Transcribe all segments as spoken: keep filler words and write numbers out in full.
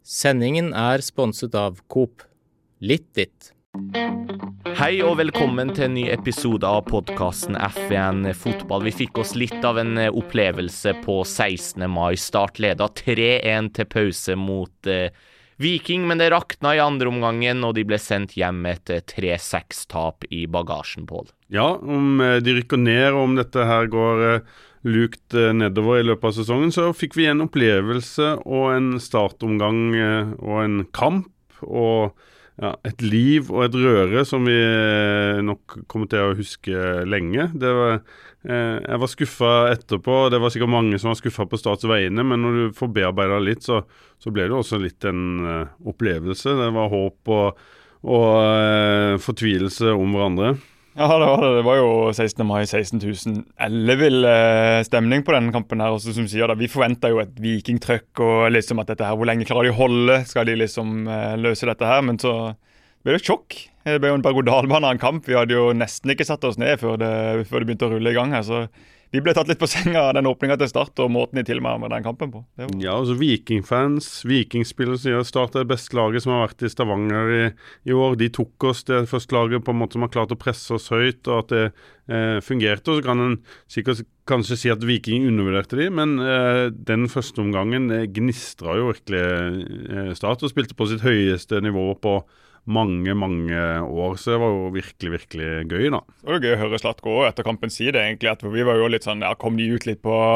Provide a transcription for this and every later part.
Sendingen er sponset av Coop. Litt ditt. Hei og velkommen til en ny episode av podcasten F one Fotball. Vi fikk oss litt av en opplevelse på sekstende mai. Start ledet tre en til pause mot eh, Viking, men det rakna i andre omgangen, og de ble sendt hjem med et tre seks-tap i bagasjen, Pål. Ja, om de rykker ned, og om dette her går eh, lukt eh, nedover i løpet av sesongen, så fikk vi en opplevelse og en startomgang eh, og en kamp, og ja, et liv og et røre som vi nok kommer til å huske lenge. Det var, eh, jeg var skuffet etterpå, det var sikkert mange som var skuffet på Starts vegne, men når du får bearbeidet litt, så, så ble det også litt en uh, opplevelse. Det var håp og, og uh, fortvilelse om hverandre. Ja, det var det. Det var jo sekstende mai, seksten tusen ellevill eh, stemning på denne kampen her. Også som sier da, vi forventet jo et vikingtrøkk og liksom at dette her, hvor lenge klarer de å holde? Skal de liksom eh, løse dette her? Men så ble det et sjokk. Det ble jo en berg-og-dal-bane av en kamp. Vi hadde jo nesten ikke satt oss ned før det, før det begynte å rulle i gang her, så vi ble tatt litt på senga av den åpningen til Start og måten de tilnærmet den kampen på. Det var... Ja, altså vikingfans, vikingspillere sier Start er det beste laget som har vært i Stavanger i, i år. De tok oss det første laget på en måte som har klart å presse oss høyt, og at det eh, fungerte. Og så kan en sikkert kanskje si at Viking undervurderte de, men eh, den første omgangen eh, gnistra jo virkelig eh, Start og spilte på sitt høyeste nivå på mange, mange år, så det var jo virkelig, virkelig gøy da. Det var jo gøy å høre Slatko etter kampen si det egentlig, at vi var jo litt sånn, ja, kom de ut litt på,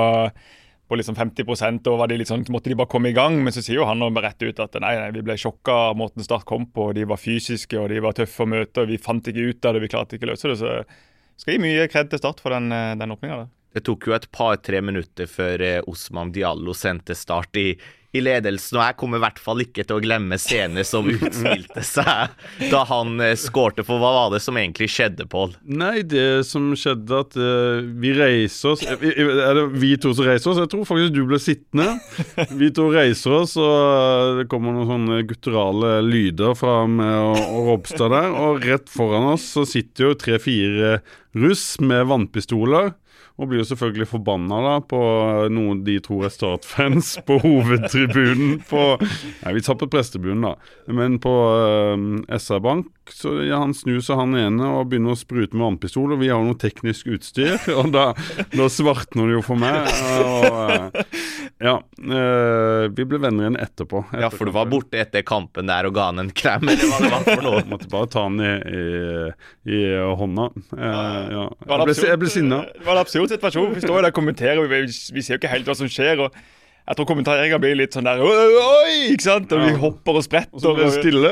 på liksom femti prosent, og var de litt sånn, måtte de bare komme i gang, men så sier jo han og rett ut at nei, nei, vi ble sjokket av måten Start kom på, de var fysiske, og de var tøffe å møte, og vi fant ikke ut av det, vi klarte ikke å løse det, så skal gi mye kred til Start for den, den åpningen der. Det tok jo et par-tre minutter før eh, Osman Diallo sendte Start i i ledelsen, og jeg kommer i hvert fall ikke til å glemme scenen som utspilte seg da han uh, skårte, for hva var det som egentlig skjedde, Pål? Nei, det som skjedde at uh, vi reiser oss, er det vi to som reiser oss? Jeg tror faktisk du ble sittende. Vi to reiser oss, og det kommer noen sånne gutturale lyder fra meg og, og Robstad der, og rett foran oss så sitter jo tre-fire russ med vannpistoler, og blir jo selvfølgelig forbannet da på noen de tror er Start-fans på hovedtribunen på, nei vi tar på prestebunnen da, men på uh, S R-bank, så ja, han snur seg han ene og begynner å sprute med vannpistol, og vi har noe teknisk utstyr, og da, da svartner det jo for meg, og uh, ja, uh, vi ble venner igjen etterpå. Etter ja, for du var borte etter kampen der og ga han en krem, eller hva det var for noe? Jeg måtte bare ta han i, i, i hånda. Uh, ja. Jeg ble, jeg ble sinnet. Det var en absurd situasjon. Vi står jo der og kommenterer, vi, vi ser jo ikke helt hva som skjer, og jeg tror kommenteringen blir litt sånn der oi, ikke sant? Og vi hopper og spretter. Og så blir det stille.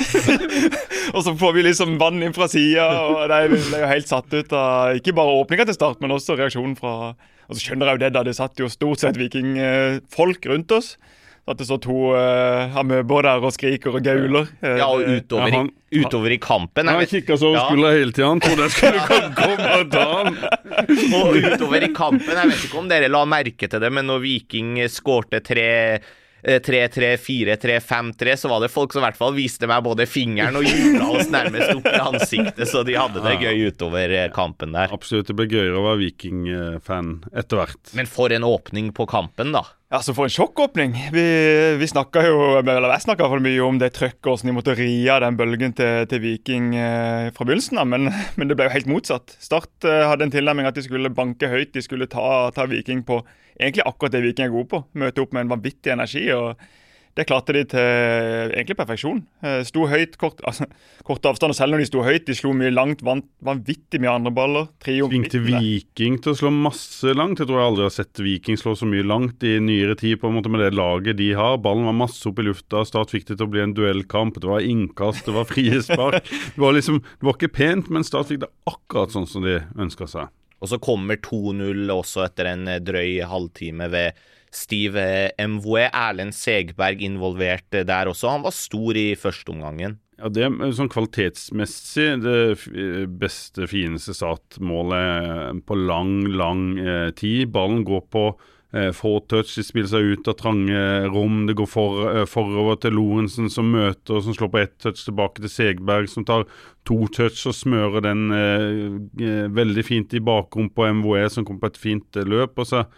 Og så får vi liksom vann inn fra siden, og det er jo helt satt ut av, ikke bare åpningen til Start, men også reaksjonen fra, og så skjønner jeg jo det da, det satt jo stort sett vikingfolk rundt oss, at det står to uh, amøber der og skriker og gauler. Ja, og utover, ja, han, i, utover i kampen. Han kikket så over ja. Skuldra hele tiden, han trodde jeg skulle komme og ta han. Og utover i kampen, jeg vet ikke om dere la merke til det, men når Viking skårte tre tre tre fire tre fem tre, så var det folk som i hvert fall viste meg både fingeren og jubla oss nærmest opp i ansiktet, så de hadde det gøy utover kampen der. Absolutt, det ble gøyere å være Viking-fan etter hvert. Men for en åpning på kampen da. Ja, så for en sjokkåpning. Vi, vi snakket jo, eller jeg snakket i hvert fall mye om det trøkket hvordan de måtte ri av den bølgen til, til Viking eh, fra begynnelsen av, men, men det ble jo helt motsatt. Start eh, hadde en tilnærming at de skulle banke høyt, de skulle ta, ta Viking på egentlig akkurat det Viking er gode på, møte opp med en vanvittig energi, og det klarte de til egentlig perfeksjon. Sto høyt, kort, altså, kort avstand, og selv når de sto høyt, de slo mye langt, vant vanvittig mye andre baller. Svingte Viking til å slå masse langt. Jeg tror jeg aldri har sett Viking slå så mye langt i nyere tid på en måte med det laget de har. Ballen var masse opp i lufta, Start fikk det til å bli en duellkamp, det var innkast, det var frie spark. Det var liksom, det var ikke pent, men Start fikk det akkurat sånn som de ønsket seg. Og så kommer to null også etter en drøy halvtime ved Steve Mvoe. Erlend Segberg involvert der også. Han var stor i første omgangen. Ja, det er sånn kvalitetsmessig det beste, fineste startmålet på lang, lang eh, tid. Ballen går på eh, få touch, de spiller seg ut av trange rom, det går for, eh, forover til Lorentzen som møter, som slår på ett touch tilbake til Segberg, som tar to touch og smører den eh, veldig fint i bakrom på Mvoe, som kommer på et fint eh, løp, og så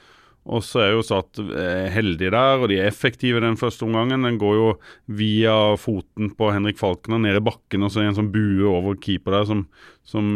og så er jo Start heldig der, og de er effektive den første omgangen. Den går jo via foten på Henrik Falkner ned i bakken, og så er en sånn bue over keeper der som, som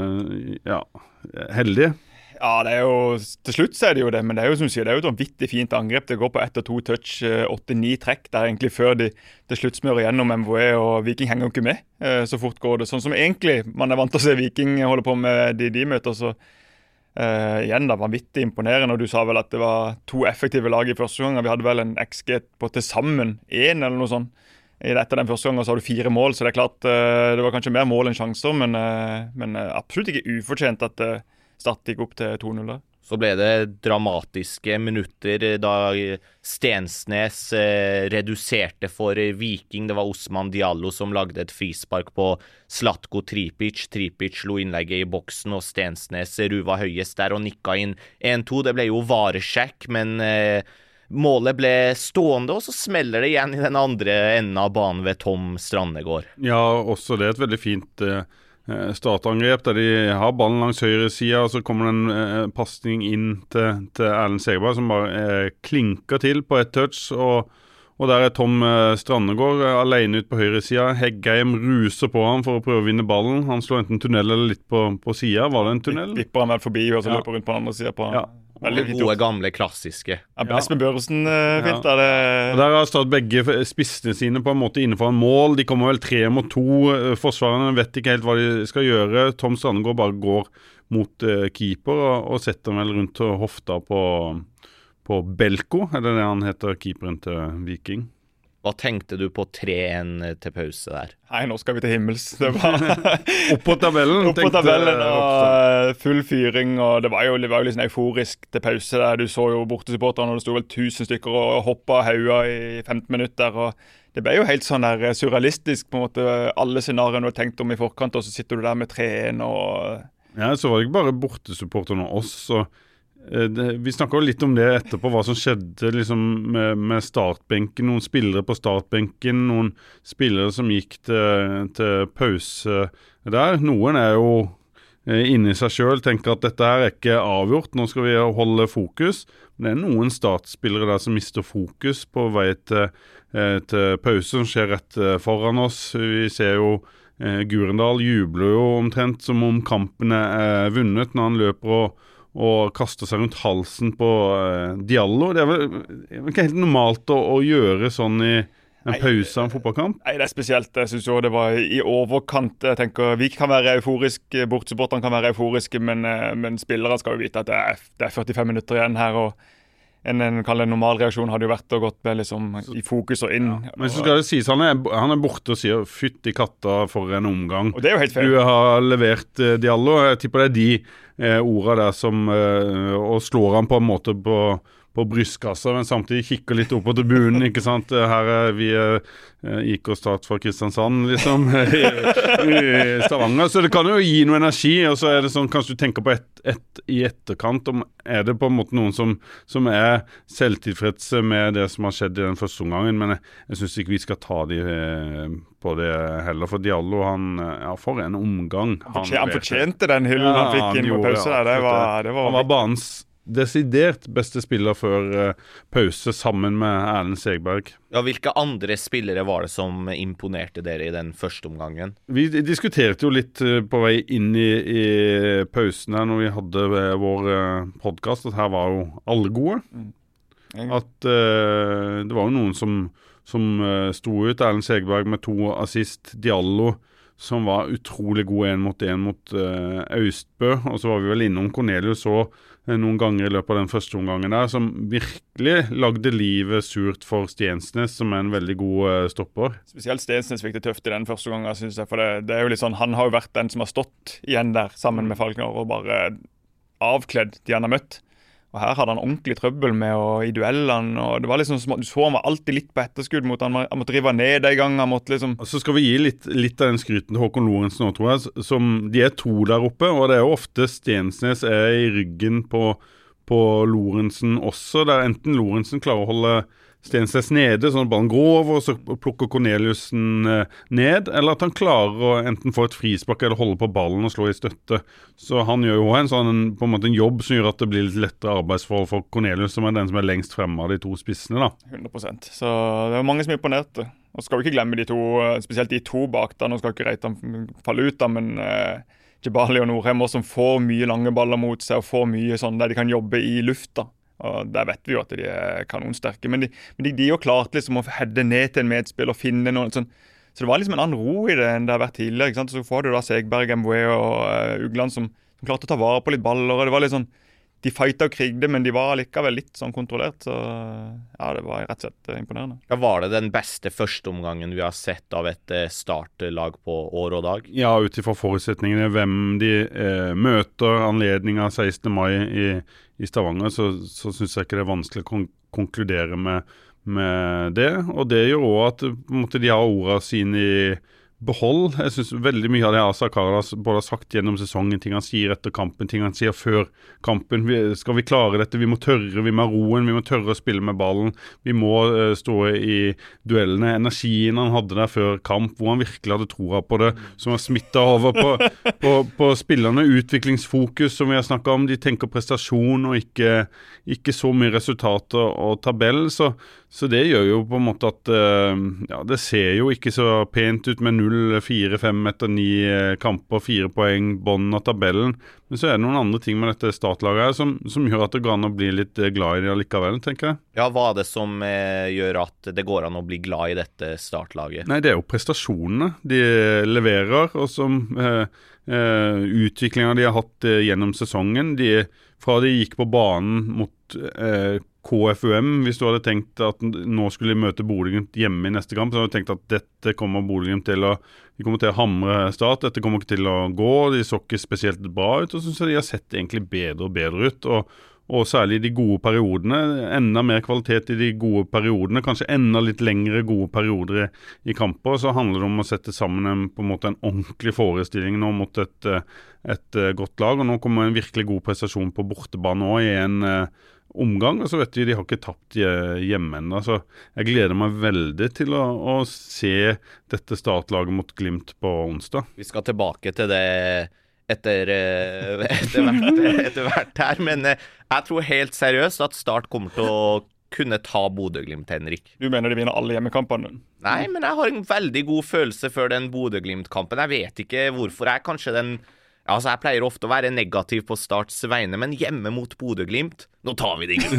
ja, heldig. Ja, det er jo, til slutt så er det jo det, men det er jo som du sier, det er jo et vanvittig fint angrep. Det går på ett og to touch, åtte ni trekk, der egentlig før de til slutt smører gjennom M V E, og Viking henger jo ikke med. Så fort går det, sånn som egentlig man er vant til å se Viking holde på med de de møter, så uh, igjen da, vanvittig imponerende. Og du sa vel at det var to effektive lag i første gang, vi hadde vel en X G på til sammen en eller noe sånt. Etter den første gangen så har du fire mål, så det er klart uh, det var kanskje mer mål enn sjanser, men, uh, men uh, absolutt ikke ufortjent at uh, Start gikk opp til to null. Så ble det dramatiske minutter da Stensnes eh, reduserte for Viking. Det var Osman Diallo som lagde et frispark på Zlatko Tripic. Tripic slo innlegget i boksen, og Stensnes ruva høyest der og nikka inn en to. Det ble jo varesjekk, men eh, målet ble stående, og så smeller det igjen i den andre enden av banen ved Tom Strandegård. Ja, også det er et veldig fint eh startangrep der de har ballen langs høyre siden, og så kommer det en eh, passning inn til, til Erlend Segerberg som bare eh, klinker til på et touch, og, og der er Tom eh, Strandegård eh, alene ut på høyre siden. Heggheim ruser på ham for å prøve å vinne ballen. Han slår enten tunnel eller litt på, på siden. Var det en tunnel? Vipper han vel forbi, og så ja. løper rundt på den andre siden på han. Ja. Veldig gode, gamle, klassiske. Ja, Espen Børresen uh, fint ja. det. Og der har Start begge spissene sine på en måte innenfor en mål. De kommer vel tre mot to. Forsvarerne vet ikke helt hva de skal gjøre. Tom Strandegård bare går mot uh, keeper og, og setter vel rundt hofta på, på Belko. Er det det han heter, keeperen til Viking? Hva tenkte du på tre en til pause der? Nei, nå skal vi til himmels. Det var opp på tabellen. Opp på tabellen og full fyring, og det var jo, det var jo litt sånn euforisk til pause der. Du så jo bortesupporterne, og det sto vel tusen stykker og hoppet haua i femten minutter, og det ble jo helt sånn der surrealistisk på en måte. Alle scenarioene du har tenkt om i forkant, og så sitter du der med tre en og... Ja, så var det ikke bare bortesupporterne og oss, og vi snakket jo litt om det etterpå, hva som skjedde liksom med, med startbenken, noen spillere på startbenken, noen spillere som gikk til, til pause der. Noen er jo inne i seg selv, tenker at dette her er ikke avgjort, nå skal vi holde fokus. Men det er noen startspillere der som mister fokus på vei til, til pause, som skjer rett foran oss. Vi ser jo Gurendal jubler jo omtrent som om kampene er vunnet når han løper og og kaster seg rundt halsen på uh, Diallo. Det er vel ikke helt normalt å, å gjøre sånn i en pause av en fotballkamp? Nei, det er spesielt. Jeg synes jo det var i overkant. Jeg tenker, vi kan være euforiske, bortsupporterne kan være euforiske, men, men spillere skal jo vite at det er, det er førtifem minutter igjen her, og en, en, en normal reaksjon hadde jo vært å gått med liksom, i fokus og inn. Ja. Men så skal det sies, han er, han er borte og sier fytt i katta for en omgang. Og det er jo helt feil. Du har levert uh, Diallo. Jeg tipper det er de uh, ordene der som uh, og slår han på en måte på, på brystkassa, men samtidig kikker litt opp på tribunen, ikke sant? Her er vi uh, I K Start fra Kristiansand, liksom, i, i Stavanger. Så det kan jo gi noe energi, og så er det sånn, kanskje du tenker på et, et, i etterkant, om er det på en måte noen som, som er selvtilfredse med det som har skjedd i den første omgangen, men jeg, jeg synes ikke vi skal ta de eh, på det heller, for Diallo, han, ja, for en omgang. Han, han fortjente den hyllen ja, han fikk inn på pause der, det var, det var... Han var banens desidert beste spiller før uh, pause sammen med Erlend Segerberg. Ja, hvilke andre spillere var det som imponerte dere i den første omgangen? Vi diskuterte jo litt uh, på vei inn i, i pausen her når vi hadde uh, vår uh, podcast, at her var jo alle gode. Mm. At uh, det var jo noen som, som uh, sto ut. Erlend Segerberg med to assist, Diallo som var utrolig god en mot en mot uh, Austbø, og så var vi vel innom Cornelius så uh, noen ganger i løpet av den første omgangen der, som virkelig lagde livet surt for Stensnes, som er en veldig god uh, stopper. Spesielt Stensnes fikk det tøft i den første gangen, synes jeg, for det, det er jo litt sånn, han har jo vært den som har stått igjen der sammen med Falkner og bare avkledd de han har møtt. Og her hadde han ordentlig trøbbel med å, i duellene, og det var liksom, du så han var alltid litt på etterskudd mot han, han måtte rive ned en gang, han måtte liksom... Så skal vi gi litt, litt av den skryten til Håkon Lorentzen nå, tror jeg, som de er to der oppe, og det er jo ofte Stensnes er i ryggen på, på Lorentzen også, der enten Lorentzen klarer å holde Stensnes nede, sånn at ballen går over, og så plukker Corneliussen ned, eller at han klarer å enten få et frispark eller holde på ballen og slå i støtte. Så han gjør jo en sånn, på en måte en jobb som gjør at det blir litt lettere arbeidsforhold for Cornelius, som er den som er lengst fremme av de to spissene da. hundre prosent. Så det er mange som er imponert. Og skal vi ikke glemme de to, spesielt de to bak da, nå skal ikke Reitan falle ut da, men eh, Djibali og Norheim som får mye lange baller mot seg, og får mye sånn der de kan jobbe i lufta. Og der vet vi jo at de er kanonsterke, men de, men de, de er jo klart liksom å hedde ned til en medspill og finne noe sånn. Så det var liksom en annen ro i det enn det har vært tidligere, ikke sant? Så får du da Segberg, Mbwe og uh, Ugland som, som klarte å ta vare på litt baller, og det var litt sånn, de fightet og krigde, men de var likevel litt sånn kontrollert, så ja, det var rett og slett imponerende. Ja, var det den beste første omgangen vi har sett av et startlag på år og dag? Ja, utifra forutsetningene, hvem de eh, møter anledningen sekstende mai i, i Stavanger, så, så synes jeg ikke det er vanskelig å kon- konkludere med, med det, og det gjør også at på en måte, de har ordene sine i behold. Jeg synes veldig mye av det Asa Karadas både har sagt gjennom sesongen, ting han sier etter kampen, ting han sier før kampen. Vi, skal vi klare dette? Vi må tørre, vi må ha roen, vi må tørre å spille med ballen. Vi må uh, stå i duellene. Energien han hadde der før kamp, hvor han virkelig hadde troa på det, som har smittet over på, på, på spillerne. Utviklingsfokus, som vi har snakket om. De tenker prestasjon og ikke, ikke så mye resultater og tabell, så Så det gjør jo på en måte at uh, ja, det ser jo ikke så pent ut med null fire fem etter ni kamper, fire poeng, bånd av tabellen. Men så er det noen andre ting med dette startlaget her som, som gjør at det går an å bli litt glad i det likevel, tenker jeg. Ja, hva er det som eh, gjør at det går an å bli glad i dette startlaget? Nei, det er jo prestasjonene de leverer, og som uh, uh, utviklingen de har hatt uh, gjennom sesongen. De, fra de gikk på banen mot uh, K F U M, hvis du hadde tenkt at nå skulle de møte Bodø/Glimt hjemme i neste kamp, så hadde du tenkt at dette kommer Bodø/Glimt til å de kommer til å hamre Start, dette kommer ikke til å gå, de så ikke spesielt bra ut, og synes jeg de har sett egentlig bedre og bedre ut, og, og særlig de gode periodene, enda mer kvalitet i de gode periodene, kanskje enda litt lengre gode perioder i, i kamper, så handler det om å sette sammen en, på en måte en ordentlig forestilling nå mot et, et godt lag, og nå kommer en virkelig god prestasjon på bortebane også i en omgang, og så vet vi de har ikke tapt hjemme enda, så jeg gleder meg veldig til å, å se dette startlaget mot Glimt på onsdag. Vi skal tilbake til det etter, etter, hvert, etter hvert her, men jeg tror helt seriøst at Start kommer til å kunne ta Bodø/Glimt, Henrik. Du mener de vinner alle hjemmekampene? Nei, men jeg har en veldig god følelse for den Bodø/Glimt-kampen. Jeg vet ikke hvorfor jeg kanskje den Altså, jeg pleier ofte å være negativ på Starts vegne, men hjemme mot Bodø/Glimt, nå tar vi det ikke.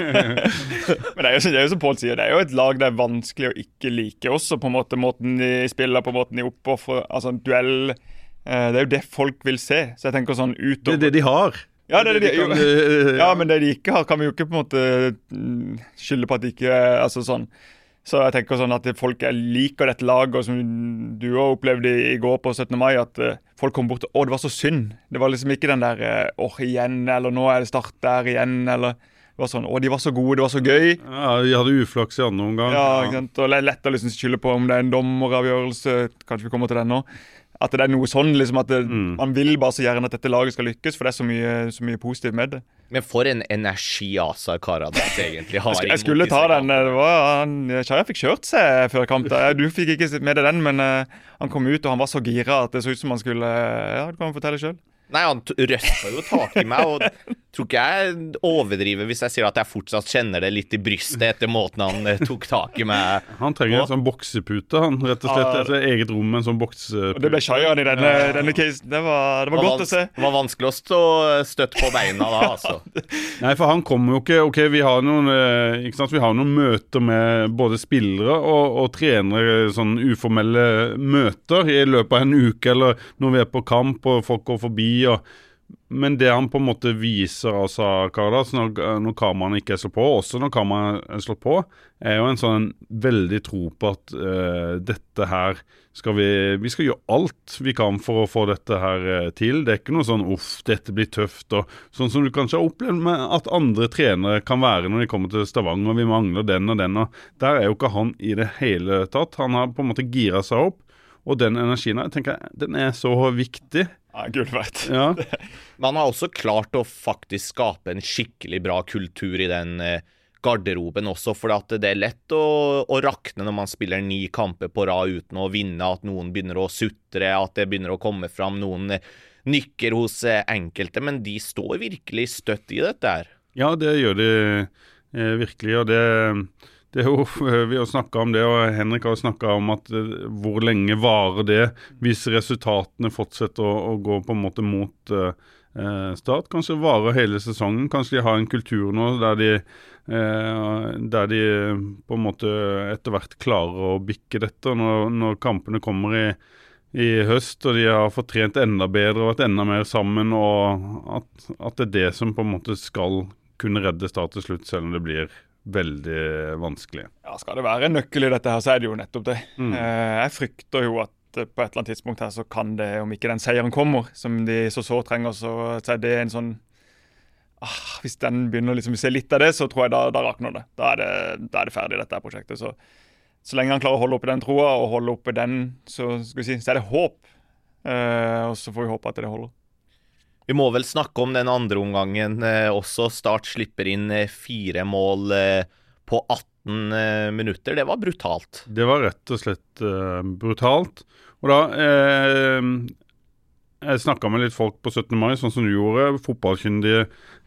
Men det er, jo, det er jo som Pål sier, det er jo et lag det er vanskelig å ikke like også, på en måte måten de spiller, på måten de oppoffer, altså en duell, eh, det er jo det folk vil se, så jeg tenker sånn utover. Det er det de har. Ja, det er det de, jo, ja, men det de ikke har, kan vi jo ikke på en måte skylde på at de ikke, altså sånn. Så jeg tenker sånn at folk liker dette laget, og som du også opplevde i går på syttende mai, at folk kom bort og «Å, det var så synd». Det var liksom ikke den der «Åh, igjen», eller «Nå er det start der igjen», eller det var sånn «Å, de var så gode, det var så gøy». Ja, de hadde uflaks i andre omgang. Ja, ikke sant? Og det er lett å liksom skylde på om det er en dommeravgjørelse, kanskje vi kommer til den nå. At det er noe sånn, liksom at det, mm. man vil bare så gjerne at dette laget skal lykkes, for det er så mye, så mye positivt med det. Men for en energi Asa Karadas egentlig har. Jeg, jeg skulle ta den, det var, han, Kjære fikk kjørt seg før kamp. Du fikk ikke med deg den, men uh, han kom ut og han var så gira at det så ut som han skulle, ja, du kan fortelle selv. Nei, han røstet jo tak i meg, og tror ikke jeg overdriver hvis jeg sier at jeg fortsatt kjenner det litt i brystet etter måten han tok tak i meg. Han trenger en sånn boksepute, han rett og slett, et ah, eget rom med en sånn boksepute. Og det ble Shayan i denne, ja. denne casen, det var, det var, var godt å se. Det var vanskelig å stå støtt på beina da, altså. Nei, for han kommer jo ikke, ok, vi har noen, ikke sant, vi har noen møter med både spillere og, og trenere, sånn uformelle møter i løpet av en uke, eller når vi er på kamp og folk går forbi. Og, men det han på en måte viser altså, Karadas, når, når kameraene ikke er slått på, også når kameraene er slått på, er jo en sånn veldig tro på at uh, dette her skal vi, vi skal gjøre alt vi kan for å få dette her uh, til. Det er ikke noe sånn, uff, dette blir tøft, og sånn som du kanskje har opplevd med at andre trenere kan være når de kommer til Stavanger, og vi mangler den og den, og der er jo ikke han i det hele tatt. Han har på en måte giret seg opp, og den energien, jeg tenker, den er så viktig. Ja, gud vet. Ja. Man har også klart å faktisk skape en skikkelig bra kultur i den eh, garderoben også, for at det er lett å, å rakne når man spiller ni kamper på rad uten å vinne, at noen begynner å sutre, at det begynner å komme fram noen nykker hos enkelte, men de står virkelig støtt i dette her. Ja, det gjør de eh, virkelig, og det, det er jo, vi har snakket om det, og Henrik har snakket om at eh, hvor lenge varer det hvis resultatene fortsetter å, å gå på en måte mot eh, Start. Kanskje varer hele sesongen, kanskje de har en kultur nå der de, eh, der de på en måte etter hvert klarer å bikke dette, når, når kampene kommer i, i høst, og de har fått trent enda bedre og vært enda mer sammen, og at, at det er det som på en måte skal kunne redde Start til slutt, selv om det blir veldig vanskelig. Ja, skal det være en nøkkel i dette her, så er det jo nettopp det. Mm. Eh, jeg frykter jo at på et eller annet tidspunkt her så kan det, om ikke den seieren kommer, som de så så trenger, så, så er det en sånn, ah, hvis den begynner liksom å se litt av det, så tror jeg da, da rakner det. Da er det, da er det ferdig dette prosjektet. Så, så lenge han klarer å holde oppe den troa, og holde oppe den, så, skal vi si, så er det håp. Eh, og så får vi håpe at det holder. Vi må vel snakke om den andre omgangen eh, også. Start slipper inn eh, fire mål eh, på atten eh, minutter. Det var brutalt. Det var rett og slett eh, brutalt. Og da, eh, jeg snakket med litt folk på syttende mai, sånn som du gjorde, fotballkyndige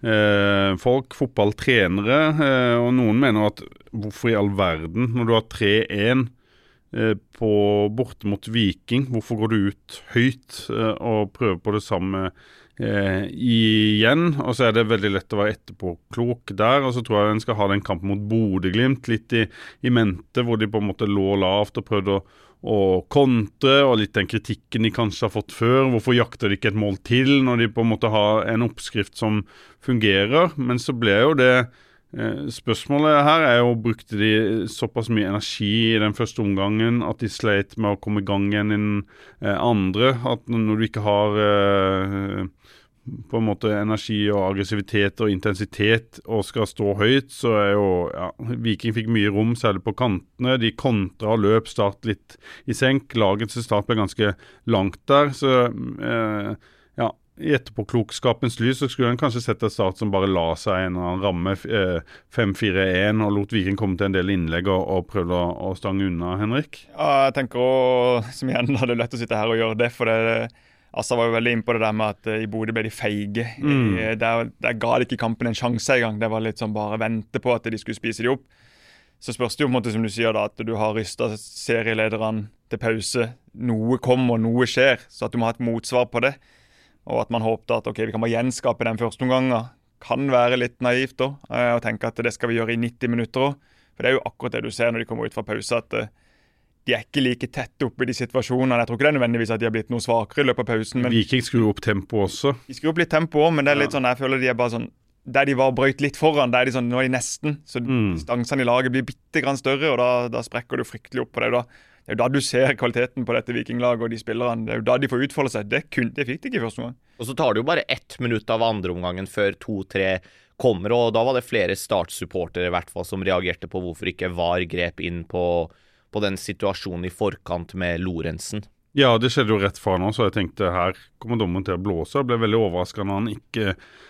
eh, folk, fotballtrenere, eh, og noen mener at hvorfor i all verden, når du har tre en eh, på borte mot Viking, hvorfor går du ut høyt eh, og prøver på det samme eh, igjen? Og så er det veldig lett å være etterpåklok der, og så tror jeg en skal ha den kampen mot Bodø/Glimt litt i, i mente, hvor de på en måte lå lavt og prøvde å og kontre, og litt den kritikken de kanskje har fått før. Hvorfor jakter de ikke et mål til når de på en måte har en oppskrift som fungerer? Men så ble jo det eh, spørsmålet her er jo, brukte de såpass mye energi i den første omgangen at de sleit med å komme i gang igjen i den eh, andre, at når du ikke har eh, på en måte energi og aggressivitet og intensitet og skal stå høyt, så er jo, ja, Viking fikk mye rom, særlig på kantene. De kontra og løp Start litt i senk. Laget til Start ble ganske langt der, så eh, ja, i etterpåklokskapens lys så skulle en kanskje sett et Start som bare la seg i en eller annen ramme eh, fem fire en og lot Viking komme til en del innlegg og, og prøvde å, å stange unna, Henrik. Ja, jeg tenker også, som igjen, da er det lett å sitte her og gjøre det, for det Assa var jo veldig inne på det der med at uh, i Bodø ble de feige. Mm. I, der, der ga de ikke kampen en sjanse i gang. Det var litt sånn bare vente på at de skulle spise de opp. Så spørs det jo på en måte, som du sier da, at du har rystet serielederen til pause. Noe kommer, noe skjer, så at du må ha et motsvar på det. Og at man håpte at ok, vi kan bare gjenskape den første omgangen. Kan være litt naivt da, uh, og tenke at det skal vi gjøre i nitti minutter også. For det er jo akkurat det du ser når de kommer ut fra pause, at uh, de er ikke like tett oppe i de situasjonene. Jeg tror ikke det er nødvendigvis at de har blitt noe svakere i løpet av pausen. Men Viking skrur opp tempo også. De skrur opp litt tempo også, men det er litt sånn, jeg føler de er bare sånn, der de var brøyt litt foran, der er de sånn, nå er de nesten, så Mm. distansene i laget blir bitte grann større, og da, da sprekker du fryktelig opp på det. Da. Det er jo da du ser kvaliteten på dette Vikinglaget og de spillerne. Det er jo da de får utfolde seg. Det, kun, det fikk de ikke i første gang. Og så tar det jo bare ett minutt av andre omgangen før to tre kommer, og da var det flere Start-supportere i hvert fall som reagerte på hvorfor ikke V A R grep inn på på den situasjonen i forkant med Lorentzen. Ja, det skjedde jo rett fra nå, så jeg tenkte her kommer dommeren til å blåse. Jeg ble veldig overrasket når han ikke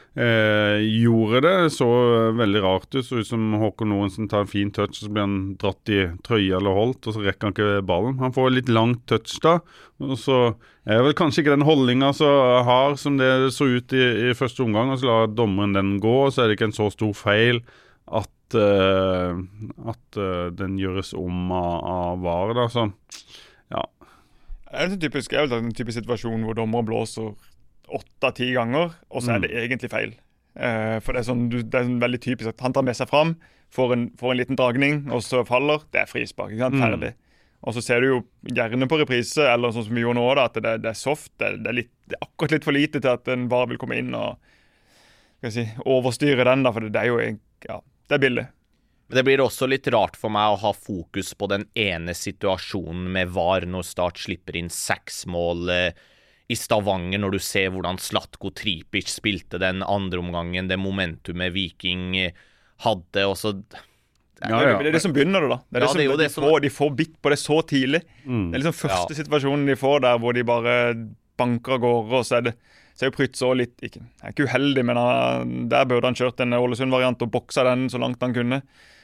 eh, gjorde det. Så veldig rart ut, så ut som Håkon Lorentzen tar en fin touch, så blir han dratt i trøya eller holdt, og så rekker han ikke ballen. Han får litt langt touch da, og så er vel kanskje ikke den holdningen så hard som det så ut i, i første omgang, og så lar dommeren den gå, og så er det ikke en så stor feil at Uh, at uh, den gjøres om av, av V A R da, så ja. Det er en typisk, er en typisk situasjon hvor dommer blåser åtte av ti ganger, og så er det egentlig feil. Uh, for det er, sånn, du, det er sånn veldig typisk at han tar med seg frem, får en, får en liten dragning, og så faller, det er frispark, ikke sant, ferdig. Mm. Og så ser du jo gjerne på reprise, eller sånn som vi gjorde nå da, at det, det er soft, det, det, er litt, det er akkurat litt for lite til at en V A R vil komme inn og skal jeg si, overstyre den da, for det, det er jo, ja, det er billig. Men det blir også litt rart for meg å ha fokus på den ene situasjonen med V A R når Start slipper inn seks mål eh, i Stavanger, når du ser hvordan Zlatko Tripic spilte den andre omgangen, det momentumet Viking hadde, og så... Ja, ja. Det er det som begynner det da. Det er ja, det som, det er jo de, det som... får, de får bitt på det så tidlig. Mm. Det er liksom første ja. situasjonen de får der, hvor de bare banker av gårde, og så er det, Så er jo Prytz også litt, ikke, jeg er ikke uheldig, men han, der burde han kjørt en Ålesund-variant og boksa den så langt han kunne.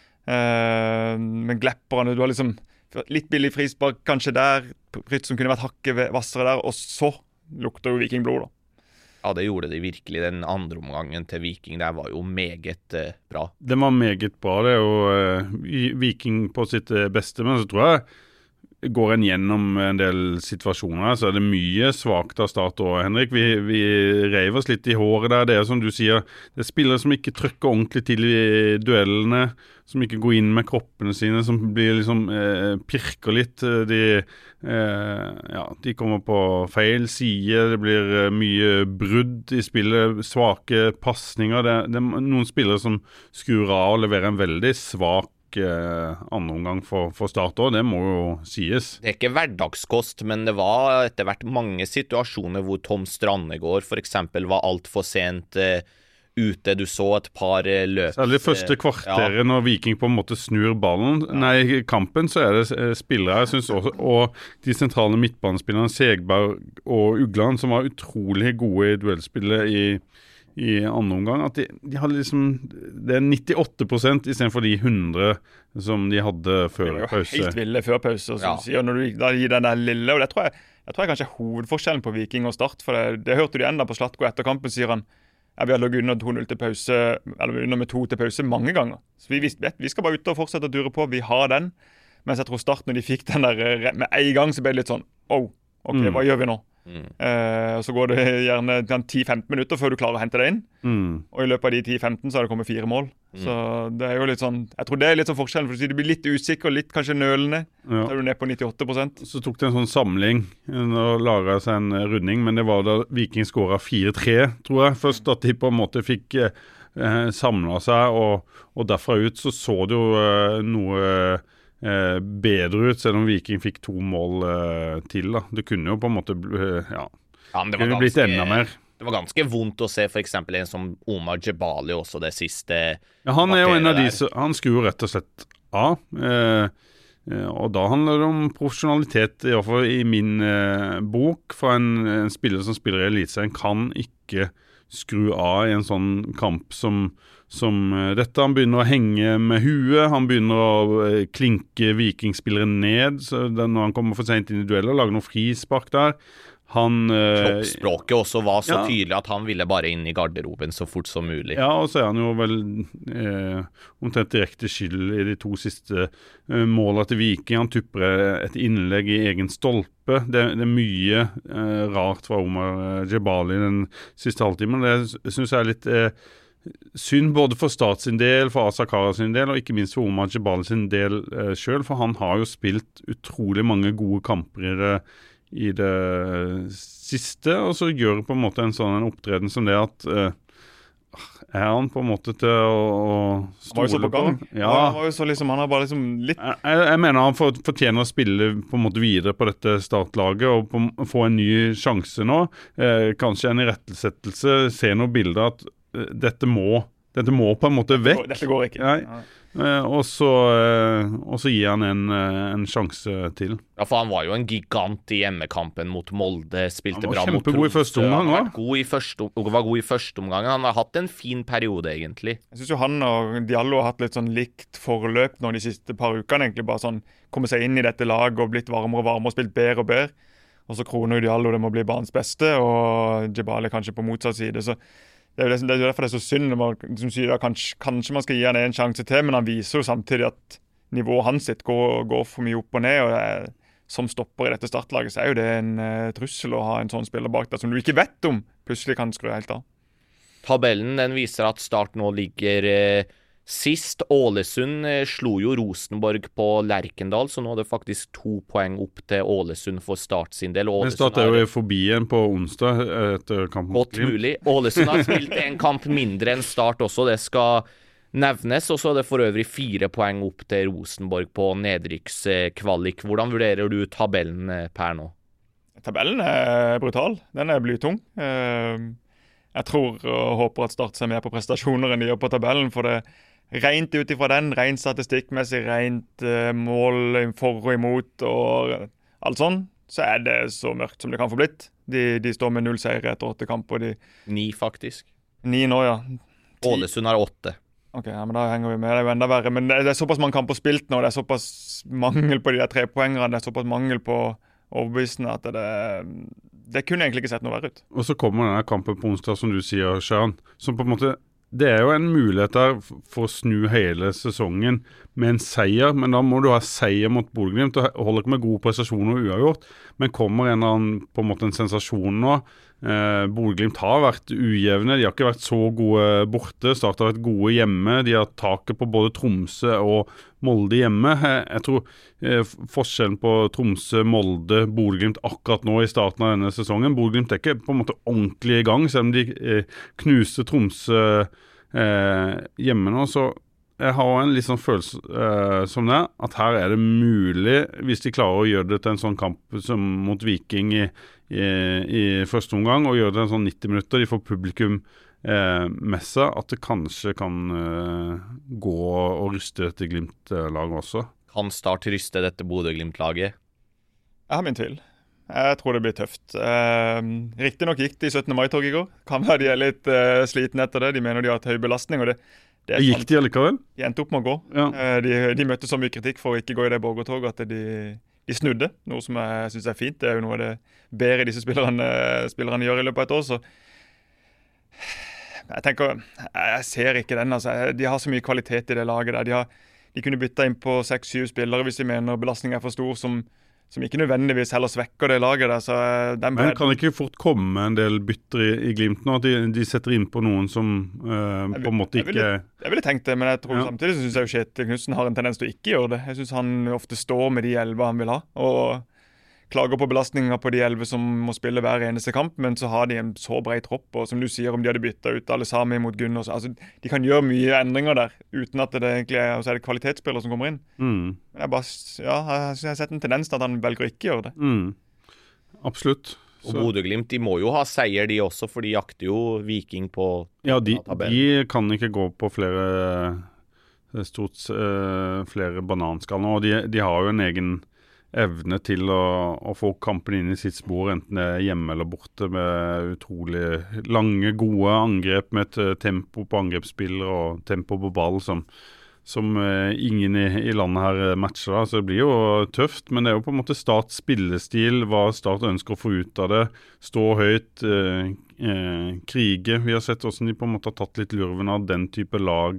Uh, men glipper han, du har liksom litt billig frispark kanskje der, Prytz som kunne vært hakket vassere der, og så lukter jo Viking blod da. Ja, det gjorde de virkelig. Den andre omgangen til Viking der var jo meget eh, bra. Det var meget bra, det er jo eh, Viking på sitt beste, men så tror jeg går en gjennom en del situasjoner, så er det mye svagt av start også, Henrik. Vi, vi reiv oss litt i håret der. Det er som du sier, det er spillere som ikke trykker ordentlig til i duellene, som ikke går inn med kroppene sine, som blir liksom eh, pirker litt. De, eh, ja, de kommer på feil side, det blir eh, mye brudd i spillet, svake passninger. Det, det er noen spillere som skrur av og leverer en veldig svak andre omgang for, for start også, det må jo sies. Det er ikke hverdagskost, men det var etter hvert mange situasjoner hvor Tom Strandegård for eksempel var alt for sent uh, ute. Du så et par uh, løp. Særlig første kvarteret, ja. Når Viking på en måte snur ballen, ja. Nei, kampen, så er det uh, spillere, jeg synes også, og de sentrale midtbanespillerne, Segberg og Ugland, som var utrolig gode i duellspillet i i andre omgang, at de, de hadde liksom, det er nittiåtte prosent i stedet for de hundre som de hadde før pause. Det var jo helt ville før pause, som ja. Du sier, når du da gir den der lille, og det tror jeg, jeg tror jeg kanskje er hovedforskjellen på Viking og Start, for det, det hørte du enda på Slatko etter kampen, sier han, ja, vi har lagt under to null til pause, eller under med to til pause mange ganger, så vi vet, vi skal bare ut og fortsette å dure på, vi har den, mens jeg tror Start, når de fikk den der med en gang, så ble det litt sånn, oh, ok, mm. hva gjør vi nå? Mm. Uh, så går det gjerne ti til femten minutter før du klarer å hente det inn mm. og i løpet av de ti til femten så har det kommet fire mål mm. så det er jo litt sånn, jeg tror det er litt sånn forskjellen, for du blir litt usikker, litt kanskje nølende, ja. Så er du ned på nittiåtte prosent. Så tok det en sånn samling og laget seg en runding, men det var da Viking skåret fire tre, tror jeg, først at de på en måte fikk eh, samlet seg, og, og derfra ut så så det jo eh, noe Eh, bedre ut, selv om Viking fikk to mål eh, til da. Det kunne jo på en måte eh, ja, ja det kunne ganske, blitt enda mer. Det var ganske vondt å se for eksempel en som Omar Jebali også det siste. Ja, han er jo en av de som, han skrur rett og slett av eh, og da handler det om profesjonalitet, i hvert fall i min eh, bok, for en, en spiller som spiller i Eliteserien kan ikke skru av i en sånn kamp som som dette. Han begynner å henge med huet, han begynner å klinke vikingspillere ned så når han kommer for sent inn i dueller, lager noe frispark der. Han, Kroppsspråket også var så ja. Tydelig at han ville bare inn i garderoben så fort som mulig. Ja, og så er han jo vel eh, omtrent direkte skyld i de to siste eh, målene til Viking. Han tupper et innlegg i egen stolpe. Det, det er mye eh, rart fra Omar Jebali den siste halvtimen. Det synes jeg er litt eh, synd både for Start sin del, for Asakara sin del, og ikke minst for Omar Jebali sin del eh, selv, for han har jo spilt utrolig mange gode kamper i det, i det siste, og så gjør på en måte en sånn en opptreden som det at eh, er han på en måte til å, å stole på? Ja. Han var jo så liksom, han har bare liksom litt... Jeg, jeg mener han fortjener å spille på en måte videre på dette startlaget og på, få en ny sjanse nå, eh, kanskje en irettesettelse, se noen bilder at dette må, dette må på en måte vekk. Dette går ikke. Nei. Eh, og, så, eh, og så gir han en, en sjanse til. Ja, for han var jo en gigant i hjemmekampen mot Molde, spilte bra mot Tromsø. Han var kjempegod i første omgang. Han var god i første, var god i første omgang. Han har hatt en fin periode, egentlig. Jeg synes jo han og Diallo har hatt litt sånn likt forløp nå de siste par ukene, egentlig bare sånn, komme seg inn i dette laget og blitt varmere og varmere og spilt bedre og bedre. Og så kroner jo Diallo det må bli banens beste, og Jebali kanskje på motsatt side, så det er jo det, det er derfor det er så synd når man, som sier, da, kanskje, kanskje man skal gi han en sjanse til, men han viser jo samtidig at nivået hans sitt går, går for mye opp og ned, og det er, som stopper i dette startlaget, så er jo det en uh, trussel å ha en sånn spiller bak der som du ikke vet om, plutselig kan skru helt av. Tabellen den viser at Start nå ligger eh, sist. Ålesund eh, slo jo Rosenborg på Lerkendal, så nå er det faktisk to poeng opp til Ålesund for Start sin del. Men Start er jo forbi igjen på onsdag etter kampen. Godt mulig. Ålesund har spilt en kamp mindre enn Start også, det skal nevnes. Og så er det for øvrig fire poeng opp til Rosenborg på nedrykkskvalik. Hvordan vurderer du tabellen per nå? Tabellen er brutal. Den er blytung. Jeg tror og håper at Start ser mer på prestasjoner enn de gjør på tabellen, for det rent ut ifra den, rent statistikkmessig, rent uh, mål for og imot og alt sånn, så er det så mørkt som det kan få blitt. De, de står med null seire etter åtte kamper. De, Ni, faktisk. ni nå, ja. Ti. Ålesund har åtte. Ok, ja, men da henger vi med. Det er jo enda verre. Men det, det er såpass mange kamper spilt nå, det er såpass mangel på de der trepoengerne, det er såpass mangel på overbevisende at det, det kunne egentlig ikke sett noe verre ut. Og så kommer denne kampen på onsdag, som du sier, Sharon, som på en måte, det er jo en mulighet der for å snu hele sesongen med en seier, men da må du ha seier mot Bodø-Glimt, og holder ikke med gode prestasjoner og uavgjort, men kommer en eller annen, på en måte en sensasjon nå. Eh, Bodø-Glimt har vært ujevne, de har ikke vært så gode borte, Start har vært gode hjemme, de har taket på både Tromsø og Molde hjemme. Jeg, jeg tror eh, forskjellen på Tromsø, Molde, Bodø-Glimt akkurat nå i starten av denne sesongen, Bodø-Glimt er ikke på en måte ordentlig i gang, selv om de eh, knuste Tromsø eh, hjemme nå, så jeg har en litt sånn følelse eh, som det, at her er det mulig, hvis de klarer å gjøre det til en sånn kamp som mot Viking i, i, i første omgang, og gjøre det en sånn nitti minutter, de får publikum eh, med seg, at det kanskje kan eh, gå og ryste dette Glimt-laget også. Kan Start ryste dette Bodø-Glimt-laget? Jeg har min tvil. Jeg tror det blir tøft. Eh, riktig nok gikk de i syttende mai-tog i går. Kan være de er litt eh, sliten etter det. De mener de har hatt høy belastning, og det Det Gikk de allikevel? De endte opp med å gå. Ja. De, de møtte så mye kritikk for å ikke gå i det borgertoget at de, de snudde, noe som jeg synes er fint. Det er jo noe av det bedre disse spillerne, spillerne gjør i løpet av et år. Så jeg tenker, jeg ser ikke den. Altså. De har så mye kvalitet i det laget der. De, har, de kunne bytte inn på seks syv spillere hvis de mener belastningen er for stor, som som ikke nødvendigvis heller svekker det laget der. Så den Men kan det ikke fort komme en del bytter i, i Glimt nå, at de, de setter inn på noen som uh, på en måte ikke... Jeg ville, jeg ville tenkt det, men jeg tror ja. samtidig så synes jeg jo Kjetil Knudsen har en tendens til å ikke gjøre det. Jeg synes han ofte står med de elleve han vil ha, og klager på belastninger på de elleve som må spille hver eneste kamp, men så har de en så bred tropp, og som du sier, om de hadde byttet ut alle sammen mot Gunnar, altså, de kan gjøre mye endringer der, uten at det egentlig er, og så er det kvalitetsspillere som kommer inn. Mm. Men jeg bare, ja, jeg har sett en tendens til at han velger å ikke gjøre det. Mm. Absolutt. Og Bodø-Glimt, de må jo ha seier de også, for de jakter jo Viking på Ja, de, de kan ikke gå på flere stort uh, flere bananskall nå, og de, de har jo en egen evne til å, å få kampen inn i sitt spor, enten det er hjemme eller borte, med utrolig lange, gode angrep med et tempo på angrepsspill og tempo på ball som, som eh, ingen i, i landet her matcher. Da. Så det blir jo tøft, men det er jo på en måte Starts spillestil, hva Start ønsker å få ut av det, stå høyt, eh, eh, krige. Vi har sett hvordan de på en måte har tatt litt lurven av den type lag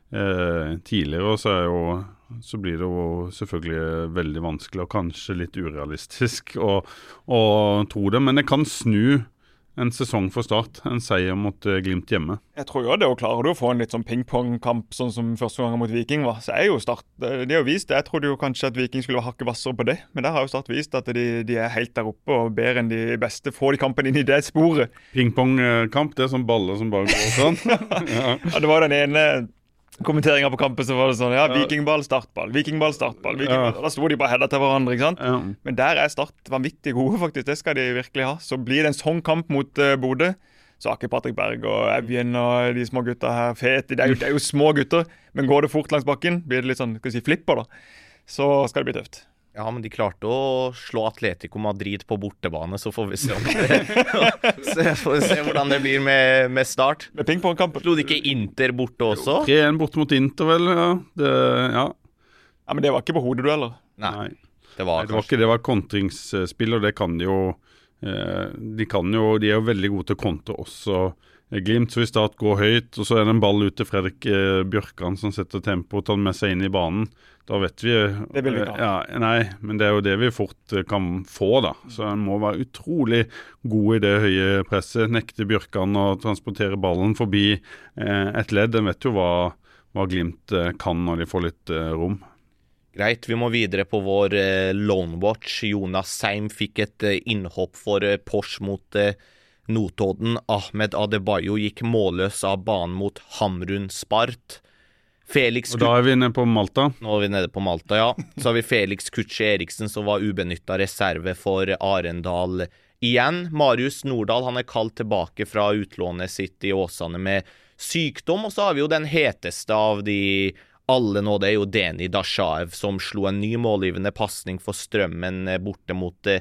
eh, tidligere, og så er jo så blir det jo selvfølgelig veldig vanskelig og kanskje litt urealistisk å, å tro det, men det kan snu en sesong for Start, en seier mot uh, Glimt hjemme. Jeg tror jo det, og klarer du å få en litt sånn ping-pong-kamp sånn som første gang mot Viking var, så er jo Start, de har jo vist det. Jeg trodde jo kanskje at Viking skulle være hakket vassere på det, men der har jo Start vist at de, de er helt der oppe og bedre enn de beste. Får de kampen inn i det sporet. Ping-pong-kamp, det er sånn baller som bare går sånn. ja. ja, det var den ene kommenteringer på kampen, så var det sånn, ja, vikingball, startball, vikingball, startball, vikingball. Ja. Da sto de bare hedda til hverandre, ikke sant? Ja. Men der er Start vanvittig gode, faktisk. Det skal de virkelig ha. Så blir det en sånn kamp mot uh, Bodø, så har ikke Patrick Berg og Evjen og de små gutta her fet. Det er, jo, det er jo små gutter, men går det fort langs bakken, blir det litt sånn, skal vi si, flipper da, så skal det bli tøft. Ja, men de klarte å slå Atletico Madrid på bortebane, så får vi se om det se, får vi se hvordan det blir med, med Start. Med ping-pong-kampen. Slo de ikke Inter borte også? tre en borte mot Inter, vel, ja. Det, ja. Ja, men det var ikke på hodedueller. Nei, Nei. det var, Nei, det var ikke, det var kontringsspill, og det kan de jo, eh, de kan jo, de er jo veldig gode til å kontre også Glimt, så hvis Start går høyt, og så er det en ball ut til Fredrik eh, Bjørkan som setter tempo og tar med seg inn i banen. Da vet vi... Det vil vi ikke ha. Ja, nei, men det er jo det vi fort eh, kan få da. Så en må være utrolig god i det høye presset, nekte Bjørkan å transportere ballen forbi eh, et ledd. Den vet jo hva, hva Glimt eh, kan når de får litt eh, rom. Greit, vi må videre på vår eh, Lone Watch. Jonas Seim fikk et eh, innhopp for eh, Porsche mot eh, Notodden. Ahmed Adebayo gikk målløs av banen mot Hamrun Spart. Felix Og da er vi inne på Malta. Nå er vi nede på Malta, ja. Så har vi Felix Kutsche Eriksen, som var ubenyttet reserve for Arendal igjen. Marius Nordahl, han er kalt tilbake fra utlånet sitt i Åsane med sykdom. Og så har vi jo den heteste av de alle nå, det er jo Deni Dashaev, som slo en ny målgivende passning for Strømmen borte mot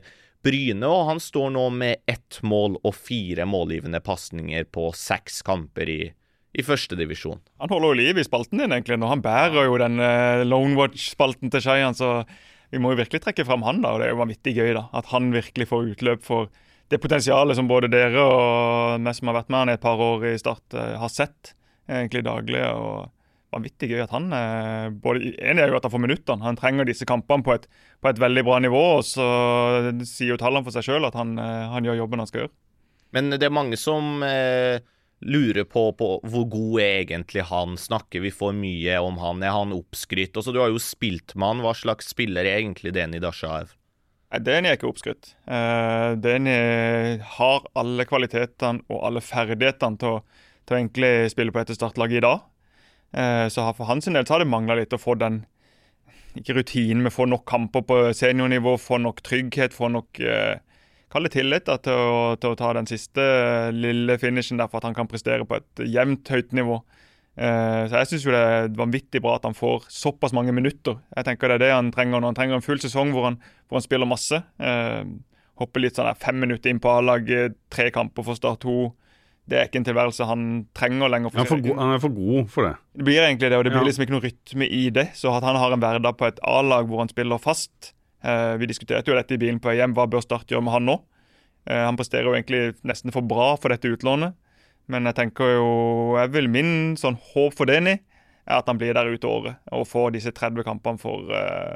Bryne, og han står nå med ett mål og fire målgivende passninger på seks kamper i, i første divisjon. Han holder jo liv i spalten din egentlig, og han bærer jo den uh, Lone Watch-spalten til Skeian, så vi må jo virkelig trekke frem han da, og det er jo vanvittig gøy da, at han virkelig får utløp for det potensialet som både dere og meg som har vært med han i et par år i Start uh, har sett egentlig daglig, og vanvittig gøy at han, uh, både en er jo at han får minuttene, han trenger disse kampene på et, på et veldig bra nivå, og så sier jo tallene for seg selv at han, uh, han gjør jobben han skal gjøre. Men det er mange som uh, lurer på, på hvor god er egentlig han, snakker vi for mye om han, er han oppskrytt? Og så du har jo spilt med han, hva slags spiller er egentlig Deni Dashaev? Nei, Deni er ikke oppskrytt. Uh, Deni har alle kvalitetene og alle ferdighetene til, til å egentlig spille på dette startlaget i dag. Uh, så for hans del så har det manglet litt å få den, ikke rutinen, men få nok kamper på seniornivå, få nok trygghet, få nok, uh, kall det tillit da, til, å, til å ta den siste lille finishen der for at han kan prestere på et jevnt høyt nivå. Uh, så jeg synes jo det er vanvittig bra at han får såpass mange minutter. Jeg tenker det er det han trenger når han trenger en full sesong hvor han, hvor han spiller masse. Uh, hopper litt sånn der fem minutter inn på A-lag, tre kamper for Start to. Det er ikke en tilværelse han trenger lenger. For han, er for god, han er for god for det. Det blir egentlig det, og det blir ja. liksom ikke noe rytme i det. Så at han har en hverdag på et A-lag hvor han spiller fast. Uh, vi diskuterte jo dette i bilen på hjem. Hva bør Start gjøre med han nå? Uh, han presterer jo egentlig nesten for bra for dette utlånet. Men jeg tenker jo, jeg vil min sånn håp for Deni er at han blir der ute året og får disse tretti kampene for uh,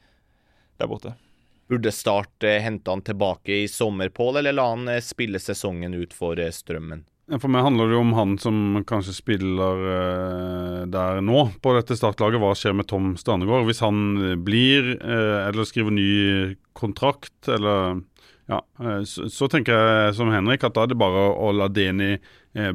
der borte. Burde Start uh, hente han tilbake i sommer, Pål, eller la han uh, spille sesongen ut for uh, Strømmen? For meg handler det jo om han som kanskje spiller uh, der nå på dette startlaget. Hva skjer med Tom Strandegård? Hvis han blir, uh, eller skriver ny kontrakt, eller... Ja, så, så tenker jeg som Henrik at da er det bare å, å la Deni eh,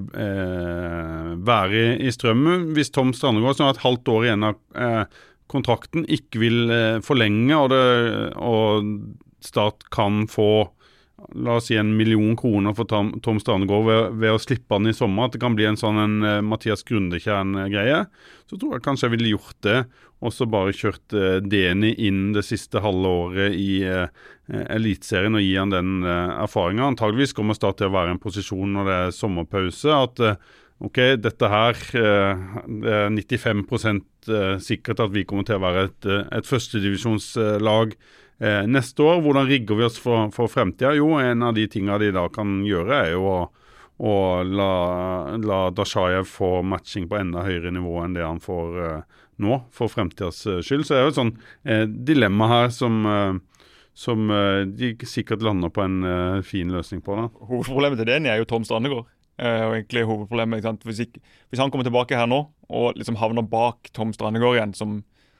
eh, være i, i strømmen. Hvis Tom Strandegård, som har et halvt år igjen av eh, kontrakten, ikke vil eh, forlenge, og, det, og Start kan få, la oss si, en million kroner for Tom, Tom Strandegård ved, ved å slippe han i sommer, at det kan bli en sånn en uh, Mathias Grundekjern-greie, så tror jeg kanskje jeg ville gjort det, og så bare kjørt uh, Deni inn det siste halve året i uh, elitserien og gi han den uh, erfaringen. Antageligvis kommer Start til å være i en posisjon når det er sommerpause, at uh, ok, dette her uh, det er nittifem prosent uh, sikkert at vi kommer til å være et, uh, et førstedivisjonslag uh, neste år. Hvordan rigger vi oss for, for fremtiden? Jo, en av de tingene de da kan gjøre er jo å, å la, la Dashaev få matching på enda høyere nivå enn det han får uh, nå, for fremtidens uh, skyld. Så det er jo et sånn uh, dilemma her som... Uh, som uh, de sikkert lander på en uh, fin løsning på. Da. Hovedproblemet til Deni er jo Tom Strandegård. Uh, og egentlig hovedproblemet, ikke sant? Hvis, ikke, hvis han kommer tilbake her nå, og liksom havner bak Tom Strandegård igjen, som,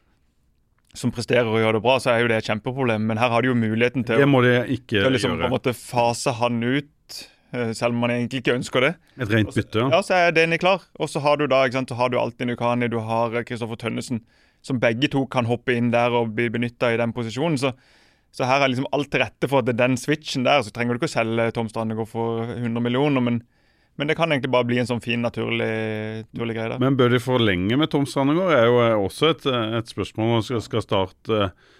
som presterer og gjør det bra, så er jo det et kjempeproblem. Men her har de jo muligheten til, det må de ikke til å liksom, gjøre. På en måte fase han ut, uh, selv om man egentlig ikke ønsker det. Et rent bytte, ja. Ja, så er Deni klar. Og så har du da, ikke sant, så har du Altinn Ukani, du har Kristoffer Tønnesen, som begge to kan hoppe inn der og bli benyttet i den posisjonen, så Så her er liksom alt til rette for at det er den switchen der, så trenger du ikke å selge Tom Strandegård for hundre millioner, men, men det kan egentlig bare bli en sånn fin, naturlig, naturlig greie der. Men bør de forlenge med Tom Strandegård er jo også et, et spørsmål. Skal, skal Start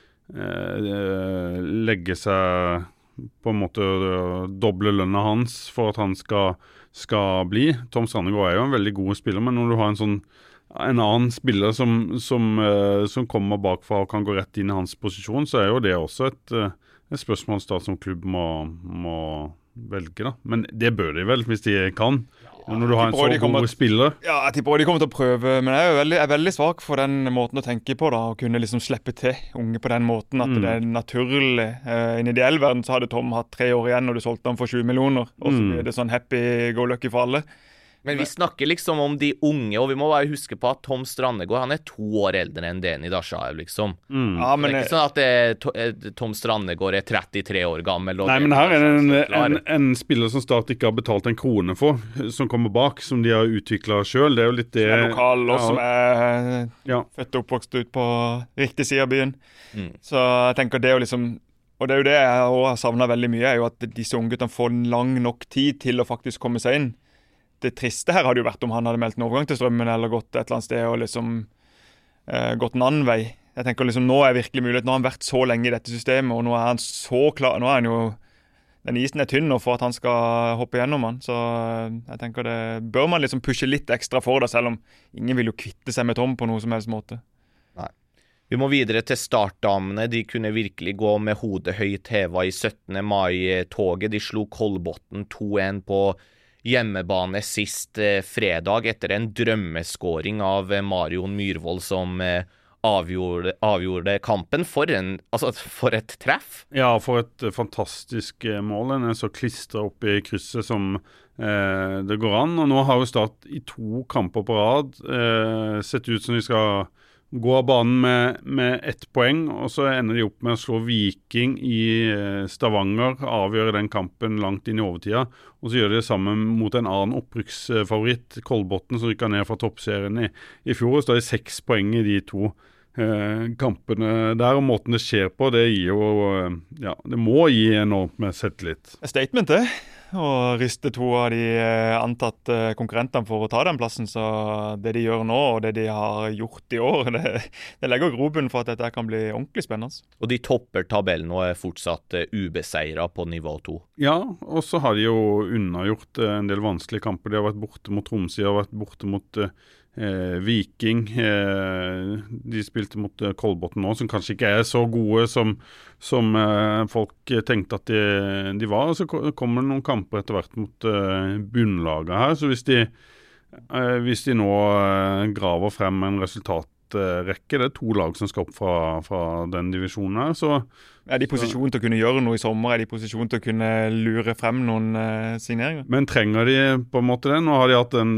eh, legge seg på en måte doble lønna hans for at han skal, skal bli? Tom Strandegård er jo en veldig god spiller, men når du har en sånn en annen spiller som, som, uh, som kommer bakfra og kan gå rett inn i hans posisjon, så er jo det også et, uh, et spørsmål Start som klubb må, må velge da. Men det bør de vel, hvis de kan. Ja, når du har en så god spiller. Ja, jeg tipper de kommer til å prøve, men jeg er jo veldig, er veldig svak for den måten å tenke på da, å kunne liksom slippe til unge på den måten, at mm. det er naturlig. Uh, I en ideell verden så hadde Tom hatt tre år igjen, og du solgte han for tjue millioner, og så blir det sånn happy go lucky for alle. Men vi snakker liksom om de unge, og vi må bare huske på at Tom Strandegård, han er to år eldre enn Deni Dashaev, liksom. Mm. Ja, men det er ikke sånn at det, Tom Strandegård er trettitre år gammel. Nei, men her er det en, en, en spiller som Start ikke har betalt en krone for, som kommer bak, som de har utviklet selv. Det er jo litt det... Som er lokal, og ja. Som er ja. Født og oppvokst ut på riktig side av byen. Mm. Så jeg tenker det er jo liksom... Og det er jo det jeg også har savnet veldig mye, er jo at disse unge guttene får en lang nok tid til å faktisk komme seg inn. Det triste her hadde jo vært om han hadde meldt en overgang til Strømmen eller gått et eller annet sted og liksom eh, gått en annen vei. Jeg tenker liksom nå er virkelig mulighet. Nå har han vært så lenge i dette systemet, og nå er han så klar. Nå er han jo den isen er tynn nå for at han skal hoppe gjennom den. Så jeg tenker det bør man liksom pushe litt ekstra for det, selv om ingen vil jo kvitte seg med Tom på noe som helst måte. Nei. Vi må videre til startdamene. De kunne virkelig gå med hodet høyt heva i syttende mai-toget. De slo Kolbotn to en på hjemmebane sist eh, fredag etter en drømmeskåring av eh, Marion Myrvold som eh, Avgjorde, avgjorde kampen for, en, altså for et treff. Ja, for et uh, fantastisk uh, mål. Den er så klistret opp i krysset som uh, det går an. Og nå har jo Start i to kamper på rad uh, sett ut som de skal gå av banen med, med ett poeng, og så ender de opp med å slå Viking i uh, Stavanger, avgjøre den kampen langt inn i overtida, og så gjør de det sammen mot en annen opprykksfavoritt, Kolbotn, som rykket ned fra toppserien i, i fjor, og så er det seks poeng i de to eh, kampene der, og måten det skjer på, det gir jo, eh, ja, det må gi enormt med selvtillit. Statement det, og riste to av de eh, antatt eh, konkurrentene for å ta den plassen, så det de gjør nå, og det de har gjort i år, det, det legger grobunn for at dette kan bli ordentlig spennende. Og de topper tabellen og er fortsatt uh, ubeseiret på nivå to. Ja, og så har de jo unnagjort uh, en del vanskelige kamper. De har vært borte mot Tromsø, de har vært borte mot uh, Eh, Viking, eh, de spilte mot eh, Kolbotn nå, som kanskje ikke er så gode som, som eh, folk tenkte at de, de var, og så kommer det noen kamper etter hvert mot eh, bunnlaget her, så hvis de, eh, hvis de nå eh, graver frem en resultatrekke, det er to lag som skal opp fra, fra den divisjonen her, så er de i posisjon til å kunne gjøre noe i sommer? Er de i posisjon til å kunne lure frem noen uh, signeringer? Men trenger de på en måte det? Nå har de hatt en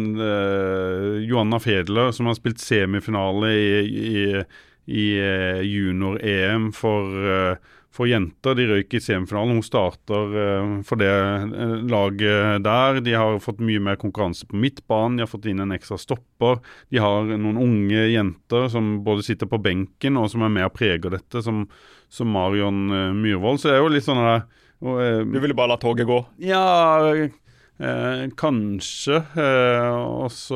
uh, Joanna Fedler som har spilt semifinale i, i, i uh, junior-E M for, uh, for jenter. De røyk i semifinalen. Hun starter uh, for det uh, laget der. De har fått mye mer konkurranse på midtbanen. De har fått inn en ekstra stopper. De har noen unge jenter som både sitter på benken og som er med og preger dette, som som Marion uh, Myrvold, så det er jo litt sånn der og, uh, Du ville bare la toget gå? Ja, uh, kanskje uh, og så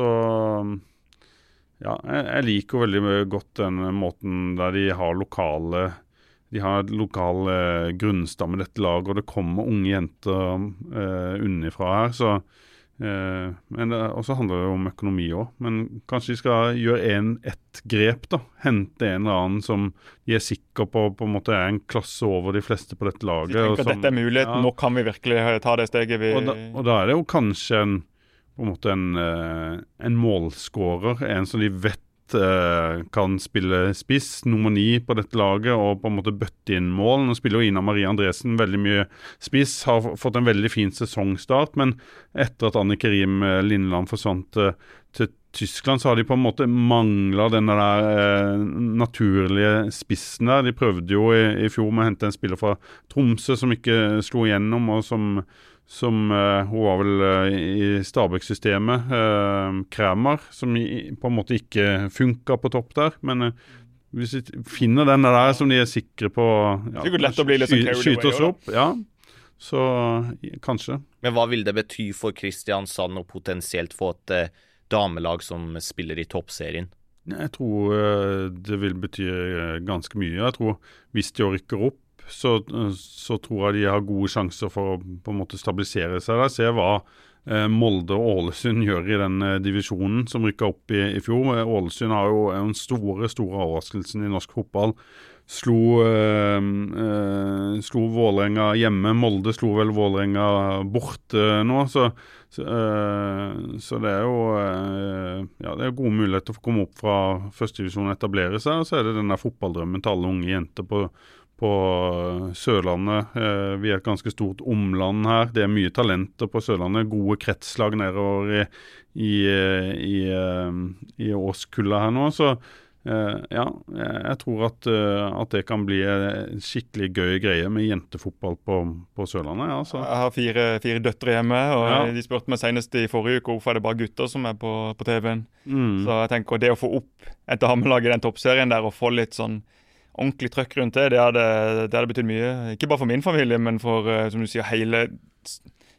ja, jeg, jeg liker veldig godt den måten der de har lokale de har et lokal uh, grunnstamme i dette laget, og det kommer unge jenter uh, unnifra her, så Uh, men det, også handler det om økonomi også, men kanskje de skal gjøre en, et grep da, hente en eller annen som de er sikker på på en måte er en klasse over de fleste på dette laget. De tenker og at som, dette er muligheten, ja. Nå kan vi virkelig ta det steget vi... Og da, og da er det jo kanskje en, på en måte en, uh, en målskårer, en som de vet kan spille spiss, nummer ni på dette laget, og på en måte bøtte inn mål. Nå spiller jo Ina Marie Andresen veldig mye spiss, har fått en veldig fin sesongstart, men etter at Anne Kerim Lindland forsvant til, til Tyskland, så har de på en måte manglet den der eh, naturlige spissen der. De prøvde jo i, i fjor med å hente en spiller fra Tromsø som ikke slo igjennom, og som som uh, hun var vel uh, i Stabæk-systemet, uh, Kramer, som i, på en måte ikke funket på topp der, men uh, hvis vi finner den der som de er sikre på ja, sky, skyter oss opp, ja, så uh, kanskje. Men hva vil det bety for Kristiansand å potensielt få et uh, damelag som spiller i toppserien? Jeg tror uh, det vil bety uh, ganske mye. Jeg tror hvis de rykker opp, Så, så tror jeg de har gode sjanser for å på en måte stabilisere seg der. Se hva eh, Molde og Ålesund gjør i den eh, divisjonen som rykket opp i, i fjor. Ålesund har jo en store, store overraskelsen i norsk fotball. Slo, eh, eh, slo Vålerenga hjemme. Molde slo vel Vålerenga borte nå, så, så, eh, så det er jo eh, ja, det er gode muligheter for å komme opp fra første divisjon og etablere seg, og så er det den der fotballdrømmen til alle unge jenter på på Sørlandet. Eh, vi er et ganske stort omland her. Det er mye talenter på Sørlandet. Gode kretslag nedover i, i, i, i årskullet her nå. Så eh, ja, jeg tror at, at det kan bli en skikkelig gøy greie med jentefotball på, på Sørlandet. Ja, så. Jeg har fire, fire døtre hjemme, og ja. De spurte meg senest i forrige uke hvorfor er det bare gutter som er på, på T V-en. Mm. Så jeg tenker det å få opp et damelag i den toppserien der og få litt sånn ordentlig trøkk rundt det, det hadde, det hadde betydd mye. Ikke bare for min familie, men for, som du sier, hele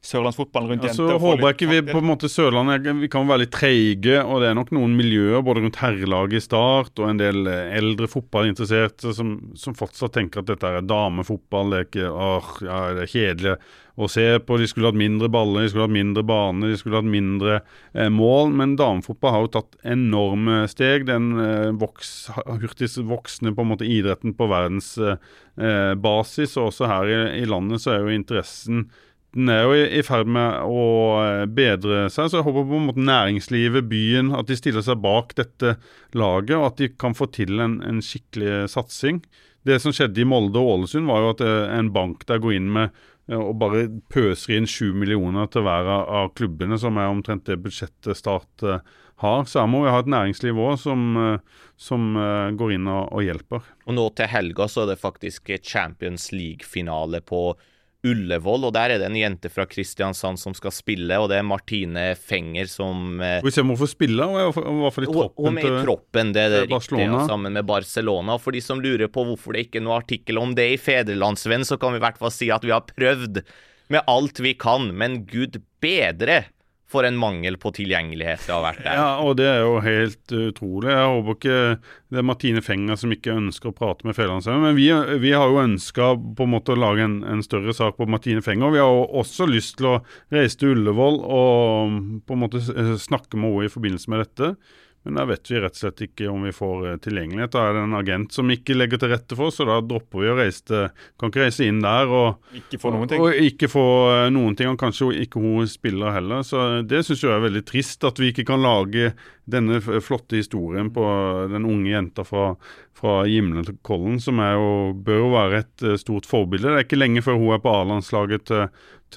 sørlandsfotballen rundt Ja, jenter. så håper jeg ikke vi på en måte Sørlandet, vi kan være litt treige, og det er nok noen miljøer både rundt herrelaget i start og en del eldre fotballinteresserte som, som fortsatt tenker at dette er damefotball, det er ikke, åh, ja, det er kjedelig å se på, de skulle hatt mindre baller, de skulle hatt mindre bane, de skulle hatt mindre eh, mål, men damefotball har jo tatt enorme steg, den eh, voks, hurtigst voksne på en måte idretten på verdens eh, basis, og også her i, i landet så er jo interessen, den er jo i, i ferd med å bedre seg, så jeg håper på en måte næringslivet, byen, at de stiller seg bak dette laget, og at de kan få til en, en skikkelig satsing. Det som skjedde i Molde og Ålesund var jo at en bank der går inn med og bare pøser inn sju millioner til hver av klubbene, som er omtrent det budsjettet Start uh, har. Så her må vi ha et næringsliv også som, uh, som uh, går inn og, og hjelper. Og nå til helga så er det faktisk Champions League-finale på Ullevål, og der er det en jente fra Kristiansand som skal spille, og det er Martine Fenger som eh, Vi ser om hun får spille, og i hvert fall i troppen. Hun er i troppen, det er det riktige, Barcelona. Sammen med Barcelona. Og for de som lurer på hvorfor det ikke er noen artikkel om det i Fedrelandsvenn, så kan vi i hvert fall si at vi har prøvd med alt vi kan, men Gud bedre for en mangel på tilgjengelighet det har vært der. Ja, og det er jo helt utrolig. Jeg håper ikke det er Martine Fenger som ikke ønsker å prate med Fedrelandsvennen, men vi, vi har jo ønsket på en måte å lage en, en større sak på Martine Fenger. Vi har jo også lyst til å reise til Ullevål og på en måte snakke med henne i forbindelse med dette. Men da vet vi rett og slett ikke om vi får tilgjengelighet. Da er det en agent som ikke legger til rette for oss, så da dropper vi å reise til, kan ikke reise inn der og ikke få noen ting. Og, og ikke få noen ting, og kanskje ikke hun spiller heller. Så det synes jeg er veldig trist, at vi ikke kan lage denne flotte historien på den unge jenta fra, fra Gimle til Kollen, som er jo, bør jo være et stort forbilde. Det er ikke lenge før hun er på A-landslaget til,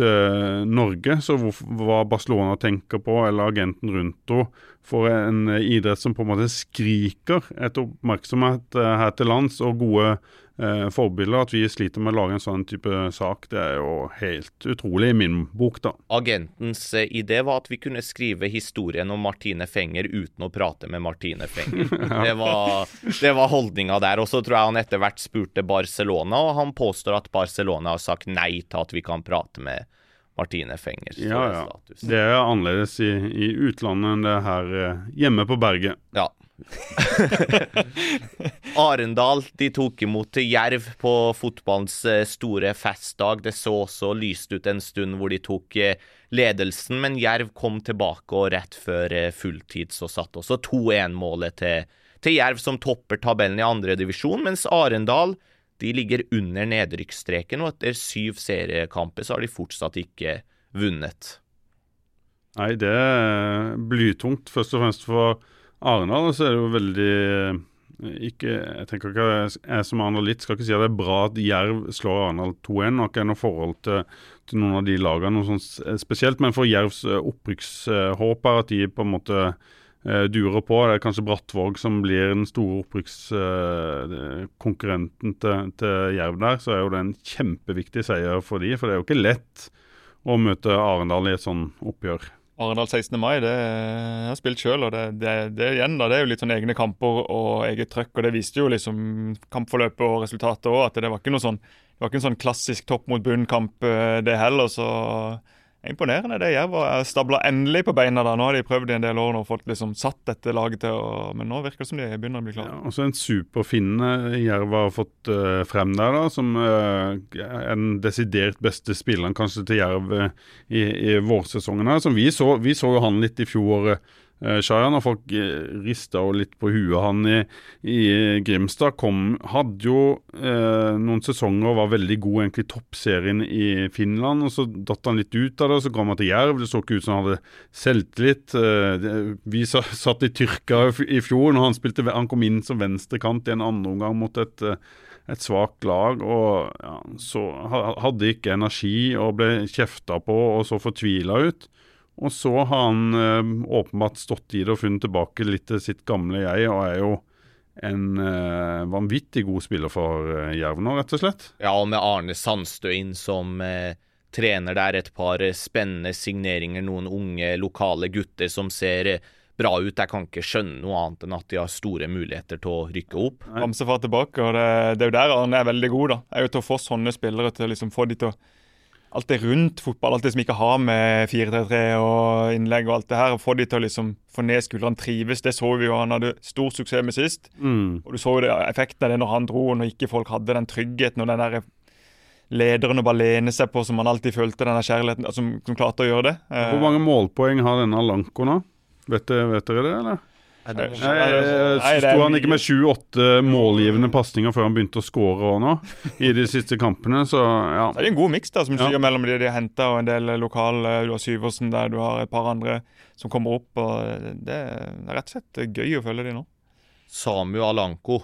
til Norge, så hvor, hva Barcelona tenker på, eller agenten rundt henne, for en idrett som på en måte skriker etter oppmerksomhet eh, her til lands, og gode eh, forbilder. At vi sliter med å lage en sånn type sak, det er jo helt utrolig i min bok da. Agentens eh, idé var at vi kunne skrive historien om Martine Fenger uten å prate med Martine Fenger. ja. det, var, det var holdninga der, og så tror jeg han etter hvert spurte Barcelona, og han påstår at Barcelona har sagt nei til at vi kan prate med Martine Fenger. Ja, ja. Det er annerledes i, i utlandet enn det her eh, hjemme på berget. Ja. Arendal, de tok imot Jerv på fotballens store festdag. Det så også lyst ut en stund hvor de tok ledelsen, men Jerv kom tilbake, og rett før fulltid så satt også to en-målet til, til Jerv, som topper tabellen i andre divisjon, mens Arendal de ligger under nedrykksstreken, og etter syv seriekamper så har de fortsatt ikke vunnet. Nei, det er blytungt, først og fremst for Arendal, så er det jo veldig ikke, jeg tenker ikke jeg som Arendal litt, skal ikke si at det er bra at Jerv slår Arendal to en, og ikke noe forhold til, til noen av de lagene, noe sånt spesielt, men for Jervs opprykkshåp er at de på en måte durer på. Det er kanskje Brattvåg som blir den store opprykkskonkurrenten til, til Jerv der, så er jo det en kjempeviktig seier for de, for det er jo ikke lett å møte Arendal i et sånn oppgjør. Arendal sekstende mai, det jeg har spilt selv, og det, det, det, igjen da, det er jo litt sånn egne kamper og eget trøkk, og det viste jo liksom kampforløpet og resultatet også, at det var ikke noe sånn, det var ikke en sånn klassisk topp mot bunn-kamp det heller, så imponerende det Jerv var stablet endelig på beina da. Nå har de prøvd i en del år når folk liksom satt dette laget til, og, men nå virker det som de begynner å bli klare. Ja, og så en superfinne Jerv har fått uh, frem der da, som uh, er den desidert beste spilleren kanskje til Jerv uh, i, i vårsesongen her, som vi så, vi så jo han litt i fjor, uh, Shayan, og folk uh, ristet jo litt på huet. Han i, i Grimstad kom, hadde jo uh, noen sesonger og var veldig god egentlig i toppserien i Finland, og så datt han litt ut av det, og så kom han til Jerv. Det så ikke ut som han hadde selvtillit. Uh, det, vi sa, satt i Tyrkia i fjor, når han, spilte, han kom inn som venstrekant i en andre omgang mot et, et svagt lag, og ja, så hadde ikke energi og ble kjeftet på og så fortvilet ut. Og så har han øh, åpenbart stått i det og funnet tilbake litt til sitt gamle jeg, og er jo en øh, vanvittig god spiller for øh, Jerv nå, rett og slett. Ja, og med Arne Sandstø inn som øh, trener der, et par spennende signeringer, noen unge lokale gutter som ser øh, bra ut. Jeg kan ikke skjønne noe annet enn at de har store muligheter til å rykke opp. Ramsefar tilbake, og det, det er jo der Arne er veldig god da. Er jo til å få sånne spillere til å liksom få de til å alt det rundt fotball, alt det som ikke har med fire tre tre og innlegg og alt det her, og få de til å liksom få ned skuldrene, trives. Det så vi jo, han hadde stor suksess med sist. Mm. Og du så jo det, effekten av det når han dro, og når ikke folk hadde den tryggheten, og den der lederen å bare lene seg på, som man alltid følte, den der kjærligheten, som, som klarte å gjøre det. Hvor mange målpoeng har denne Alanko nå? Vet dere, vet dere det, eller? Nei, det Nei, jeg sto han ikke med sju åtte målgivende pasninger før han begynte å skåre også nå, i de siste kampene, så ja. Så er det en god miks da, som du Ja. sier, mellom de de har hentet, og en del lokale, du har Syversen der, du har et par andre som kommer opp, og det er rett og slett gøy å følge de nå. Samu Alanko.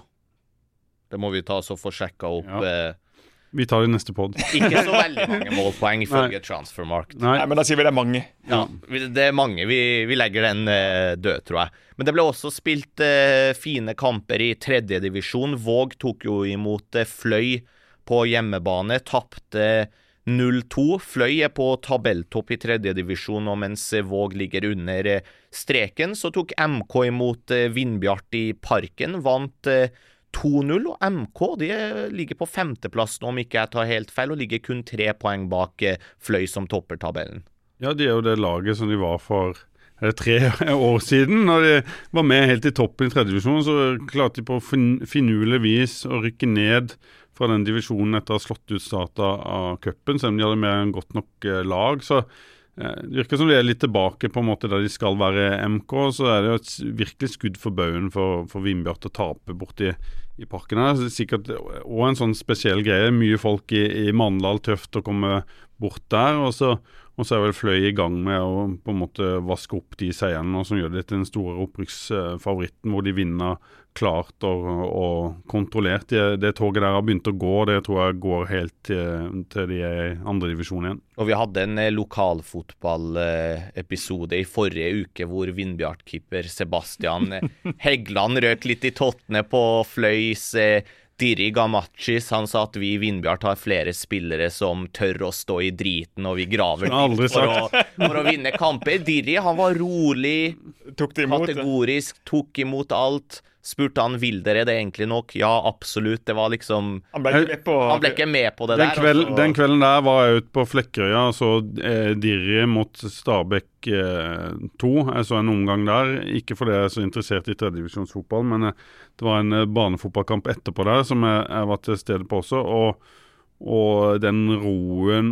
Det må vi ta så få sjekka opp. Ja. Eh, Vi tar det i neste podd. ikke så veldig mange målpoeng ifølge Transfermarkt. Nei, Nei, men da sier vi det er mange. Ja, vi- det er mange. Vi, vi legger den eh, død, tror jeg. Men det ble også spilt eh, fine kamper i tredje divisjon. Våg tok jo imot eh, Fløy på hjemmebane, tapte null to. Fløy er på tabelltopp i tredje divisjon, og mens eh, Våg ligger under eh, streken, så tok M K imot eh, Vindbjart i Parken, vant eh, to null, og M K de ligger på femteplass nå, om ikke jeg tar helt feil, og ligger kun tre poeng bak eh, Fløy som topper tabellen. ja, de er jo det laget som de var for er det tre år siden, når de var med helt i toppen i tredje divisjon, så klarte de på fin finurlig vis å rykke ned fra den divisjonen etter å ha slått ut starta av cupen, selv om de hadde mer enn godt nok eh, lag, så eh, det virker som de er litt tilbake på en måte der de skal være M K, så er det jo et virkelig skudd for baugen for, for Vindbjart å tape borti i parken her. Så sikkert også en sånn spesiell greie, mye folk i, i Mandal, tøft å komme bort der, og så, og så er vel Fløy i gang med å på en måte vaske opp de seierne som gjør det til den store opprykksfavoritten, hvor de vinner klart og, og kontrollert. Det, det toget der har begynt å gå, det tror jeg går helt til, til de er i andre divisjon igjen. Og vi hadde en eh, lokalfotballepisode i forrige uke hvor Vindbjart-keeper Sebastian eh, Hegland røk litt i tottene på Fløys eh, Diri Gamachis. Han sa at vi i Vindbjart har flere spillere som tør å stå i driten, og vi graver Aldri litt for å, for å vinne kamper. Diri, han var rolig, Tok de imot det? kategorisk, tok imot alt. Spurte han, vil dere det egentlig nok? Ja, absolutt. Det var liksom Han ble ikke med på... Han ble ikke med på det Den, der. kveld, altså. den kvelden der var jeg ute på Flekkerøya, så eh, Dirri mot Stabæk eh, to. Jeg så en omgang der, ikke fordi jeg er så interessert i tredjedivisjonsfotball, men eh, det var en eh, barnefotballkamp etterpå der som jeg, jeg var til stede på også, og, og den roen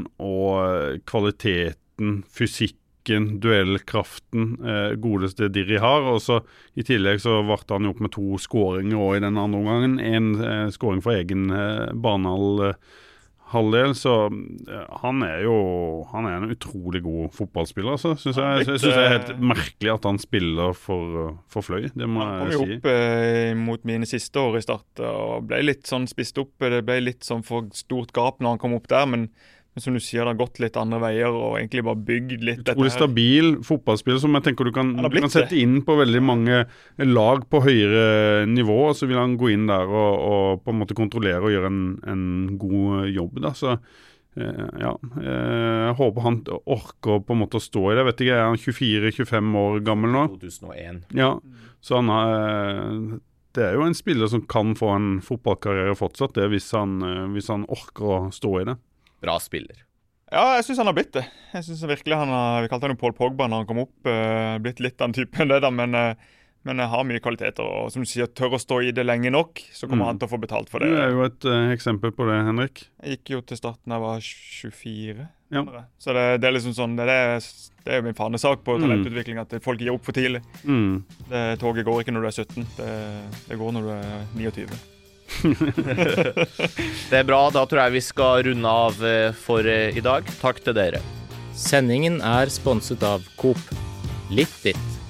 og kvaliteten, fysikk, duellkraften, eh, godeste Dirri har, og så i tillegg så varte han jo opp med to skåringer også i den andre omgangen, en eh, skåring for egen eh, barnehall eh, halvdel, så eh, han er jo han er en utrolig god fotballspiller, så synes jeg, jeg synes det er helt merkelig at han spiller for, for Fløy, det må Han kom jeg jo si. opp eh, mot mine siste år i start, og ble litt sånn spist opp, det ble litt sånn for stort gap når han kom opp der, men Men som du sier, det har gått litt andre veier, og egentlig bare bygd litt dette Utrolig her. stabil fotballspiller som jeg tenker du kan, Han har du blitt kan sette inn på veldig mange lag på høyere nivå, og så vil han gå inn der og, og på en måte kontrollere og gjøre en, en god jobb da, så eh, ja, eh, jeg håper han orker på en måte å stå i det, vet ikke, er han tjuefire tjuefem år gammel nå? to tusen og en. Ja, så han har, det er jo en spiller som kan få en fotballkarriere fortsatt, det hvis han, hvis han orker å stå i det. Bra spiller. Ja, jeg synes han har blitt det. Jeg synes virkelig han har, vi kalte han jo Paul Pogba når han kom opp, uh, blitt litt av den typen det da, men, uh, men jeg har mye kvaliteter, og som du sier, tør å stå i det lenge nok, så kommer Mm. han til å få betalt for Du det. er jo et uh, eksempel på det, Henrik. Jeg gikk jo til starten da jeg var tjuefire. Ja. Så det, det er liksom sånn, det er, det er jo min fanesak på Mm. talentutvikling, at folk gir opp for tidlig. Mm. Det, toget går ikke når du er sytten, det, det går når du er niogtyve. Det er bra, da tror jeg vi skal runde av eh, for eh, i dag. Takk til dere. Sendingen er sponset av Coop. Litt ditt.